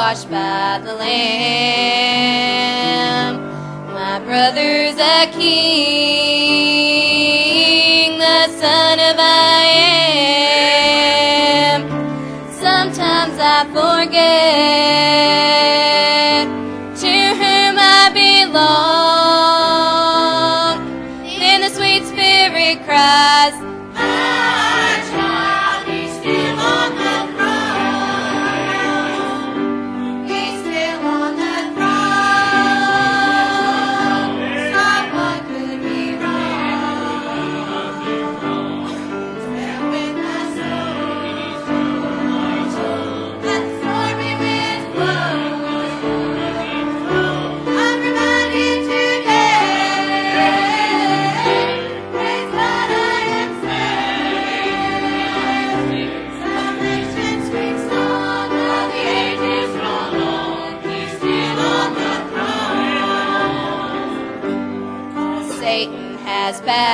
washed by the Lamb. My brother's a king, the son of I am. Sometimes I forget to whom I belong. Then the sweet spirit cries, "My child, he's still on the throne. He's still on the throne. So what could be wrong? Still with my soul. Let the stormy winds blow. I'm reminded today, praise God, I am saved. Salvation, sweet song of the ages long. He's still on the throne. Satan has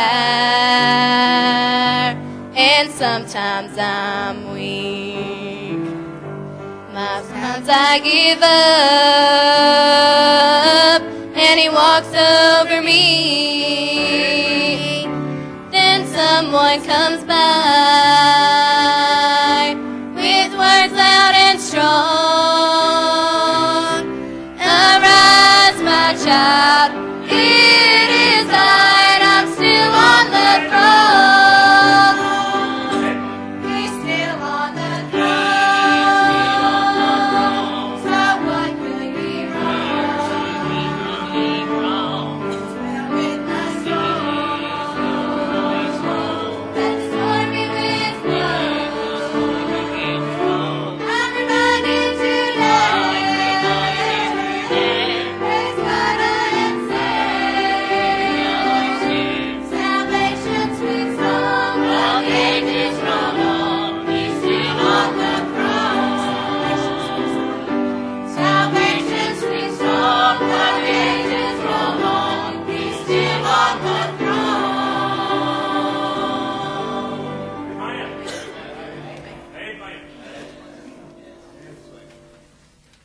power, and sometimes I'm weak. Sometimes I give up, and he walks over me. Then someone comes by with words loud and strong. Arise, my child.